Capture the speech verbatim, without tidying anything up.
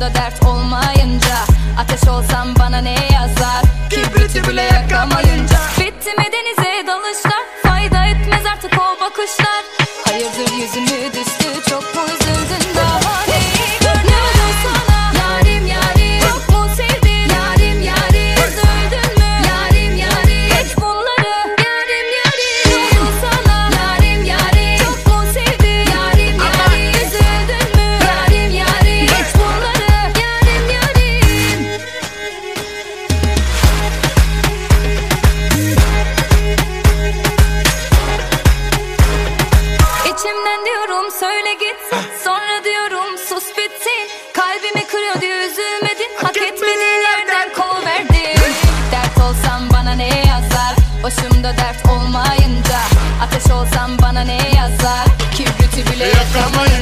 Başımda dert olmayınca, ateş olsam bana ne yazar, kibriti bile yakamayınca. Bitti mi denize dalışlar, fayda etmez artık o bakışlar. Hayırdır yüzümü düştü, çok mu üzüldün daha neyi gördün? Ne oldu sana yarim yarim, çok mu sevdin yarim yarim? Üzüldün mü yarim yarim, hiç bunları yarim yarim? Ne oldu sana yarim yarim, çok mu sevdin yarim yarim? Üzüldün mü yarim yarim, hiç bunları yarim yarim? İçimden diyorum söyle gitsin, sonra diyorum sus bitsin. Kalbimi kırıyor diye üzülmedin, hak etmediğin yerden kovuverdin. Dert olsam bana ne yazar, başımda dert olmayınca. Ateş olsam bana ne yazar, kibriti bile yakamayınca.